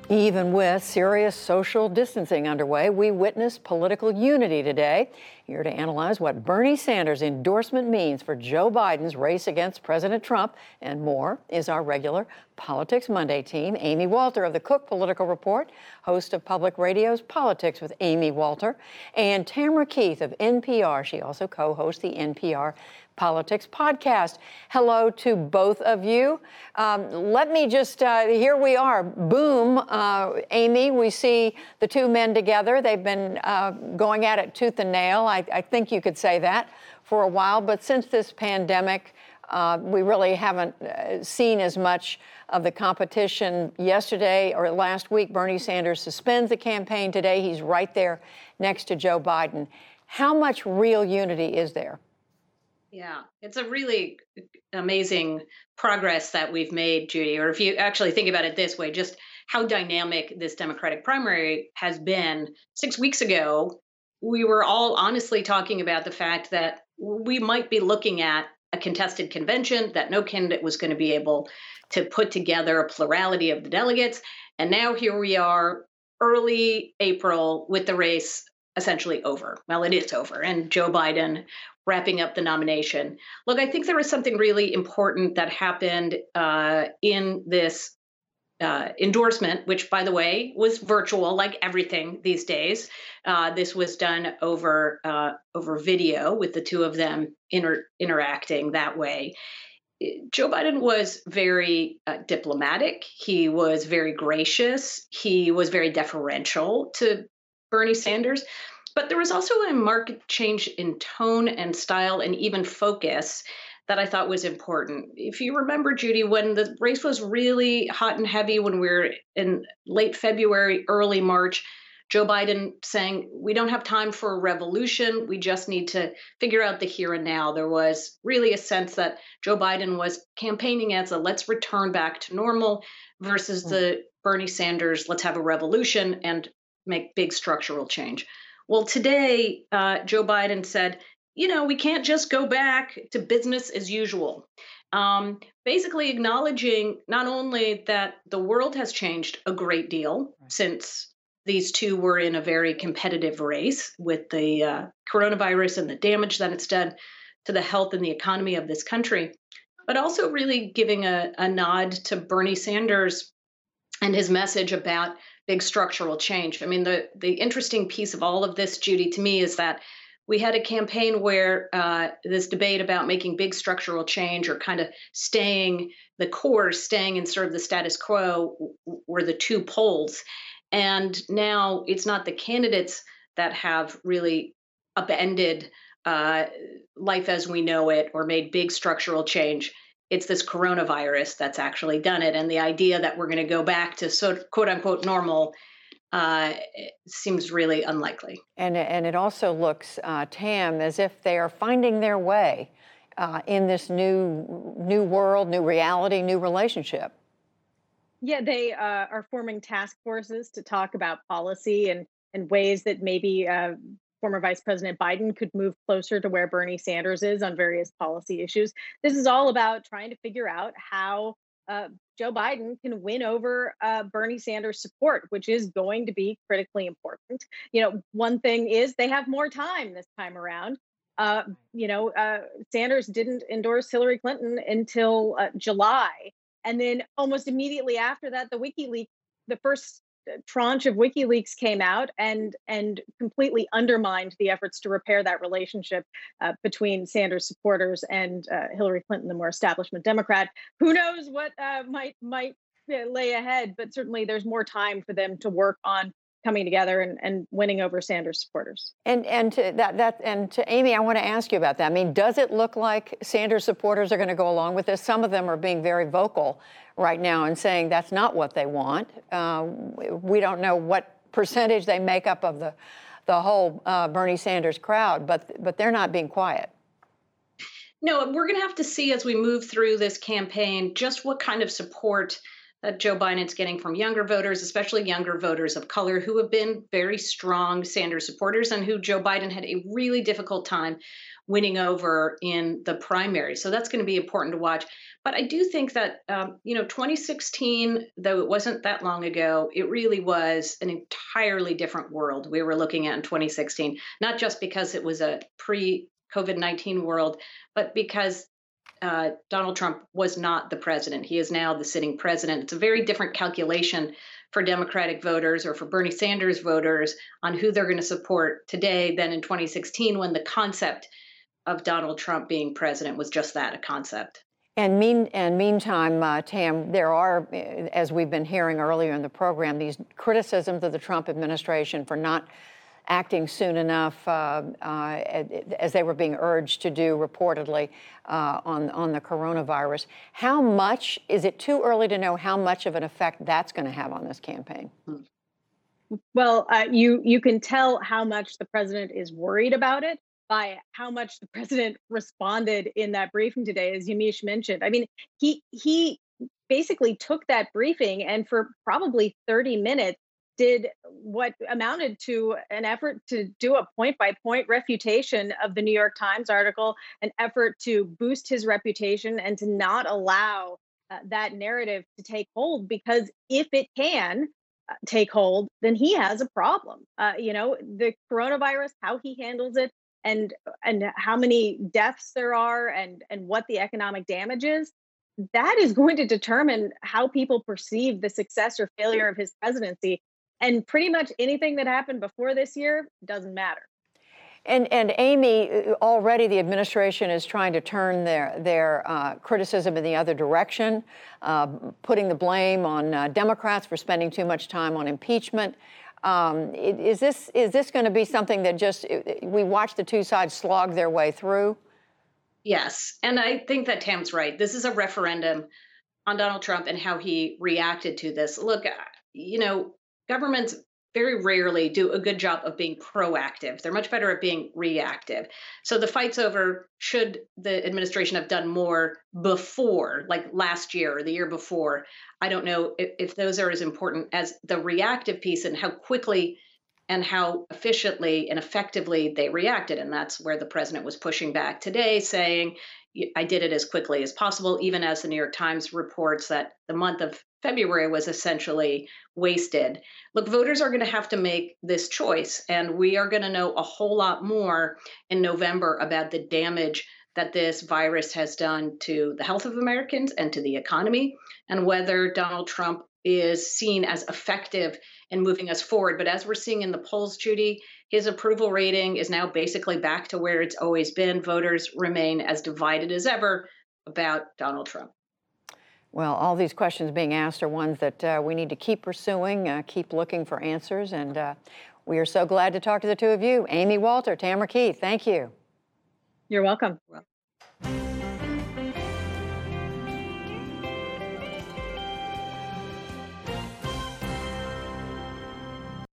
Even with serious social distancing underway, we witnessed political unity today. Here to analyze what Bernie Sanders' endorsement means for Joe Biden's race against President Trump and more is our regular Politics Monday team. Amy Walter of the Cook Political Report, host of Public Radio's Politics with Amy Walter, and Tamara Keith of NPR. She also co-hosts the NPR Politics podcast. Hello to both of you. Let me just, here we are, boom. Amy, we see the two men together. They've been going at it tooth and nail. I think you could say that for a while. But since this pandemic, we really haven't seen as much of the competition. Yesterday or last week, Bernie Sanders suspends the campaign. Today, he's right there next to Joe Biden. How much real unity is there? Yeah, it's a really amazing progress that we've made, Judy. Or if you actually think about it this way, just how dynamic this Democratic primary has been. 6 weeks ago, we were all honestly talking about the fact that we might be looking at a contested convention, that no candidate was going to be able to put together a plurality of the delegates. And now here we are, early April, with the race essentially over. Well, it is over. And Joe Biden wrapping up the nomination. Look, I think there was something really important that happened in this endorsement, which, by the way, was virtual, like everything these days. This was done over video with the two of them interacting that way. Joe Biden was very diplomatic. He was very gracious. He was very deferential to Bernie Sanders. But there was also a marked change in tone and style and even focus that I thought was important. If you remember, Judy, when the race was really hot and heavy, when we were in late February, early March, Joe Biden saying, we don't have time for a revolution. We just need to figure out the here and now. There was really a sense that Joe Biden was campaigning as a let's return back to normal versus the Bernie Sanders, let's have a revolution and make big structural change. Well, today, Joe Biden said, we can't just go back to business as usual. Basically acknowledging not only that the world has changed a great deal since these two were in a very competitive race with the coronavirus and the damage that it's done to the health and the economy of this country, but also really giving a nod to Bernie Sanders and his message about big structural change. I mean, the interesting piece of all of this, Judy, to me, is that we had a campaign where this debate about making big structural change or kind of staying the course, staying in sort of the status quo were the two poles. And now it's not the candidates that have really upended life as we know it or made big structural change. It's this coronavirus that's actually done it. And the idea that we're going to go back to sort of quote unquote normal seems really unlikely. And it also looks, Tam, as if they are finding their way in this new world, new reality, new relationship. Yeah, they are forming task forces to talk about policy and ways that maybe former Vice President Biden could move closer to where Bernie Sanders is on various policy issues. This is all about trying to figure out how Joe Biden can win over Bernie Sanders' support, which is going to be critically important. One thing is they have more time this time around. Sanders didn't endorse Hillary Clinton until July. And then almost immediately after that, the first tranche of WikiLeaks came out and completely undermined the efforts to repair that relationship between Sanders supporters and Hillary Clinton, the more establishment Democrat. Who knows what might lay ahead, but certainly there's more time for them to work on coming together and winning over Sanders supporters. And to Amy, I want to ask you about that. I mean, does it look like Sanders supporters are going to go along with this? Some of them are being very vocal right now and saying that's not what they want. We don't know what percentage they make up of the whole Bernie Sanders crowd, but they're not being quiet. No, we're going to have to see as we move through this campaign just what kind of support that Joe Biden's getting from younger voters, especially younger voters of color who have been very strong Sanders supporters and who Joe Biden had a really difficult time winning over in the primary. So that's going to be important to watch. But I do think that, 2016, though it wasn't that long ago, it really was an entirely different world we were looking at in 2016, not just because it was a pre COVID-19 world, but because Donald Trump was not the president. He is now the sitting president. It's a very different calculation for Democratic voters or for Bernie Sanders voters on who they're going to support today than in 2016 when the concept of Donald Trump being president was just that, a concept. And meantime, Tam, there are, as we've been hearing earlier in the program, these criticisms of the Trump administration for not acting soon enough, as they were being urged to do reportedly on the coronavirus. How much, is it too early to know how much of an effect that's going to have on this campaign? Well, you can tell how much the president is worried about it by how much the president responded in that briefing today, as Yamiche mentioned. I mean, he basically took that briefing and for probably 30 minutes did what amounted to an effort to do a point-by-point refutation of the New York Times article, an effort to boost his reputation and to not allow that narrative to take hold, because if it can take hold, then he has a problem. The coronavirus, how he handles it, and how many deaths there are, and what the economic damage is, that is going to determine how people perceive the success or failure of his presidency. And pretty much anything that happened before this year doesn't matter. And Amy, already the administration is trying to turn their criticism in the other direction, putting the blame on Democrats for spending too much time on impeachment. Is this going to be something that just we watch the two sides slog their way through? Yes, and I think that Tam's right. This is a referendum on Donald Trump and how he reacted to this. Look, governments very rarely do a good job of being proactive. They're much better at being reactive. So the fight's over. Should the administration have done more before, like last year or the year before? I don't know if those are as important as the reactive piece and how quickly and how efficiently and effectively they reacted. And that's where the president was pushing back today, saying, I did it as quickly as possible, even as the New York Times reports that the month of February was essentially wasted. Look, voters are going to have to make this choice, and we are going to know a whole lot more in November about the damage that this virus has done to the health of Americans and to the economy, and whether Donald Trump is seen as effective in moving us forward. But as we're seeing in the polls, Judy, his approval rating is now basically back to where it's always been. Voters remain as divided as ever about Donald Trump. Well, all these questions being asked are ones that we need to keep pursuing, keep looking for answers. And we are so glad to talk to the two of you. Amy Walter, Tamara Keith, thank you. You're welcome.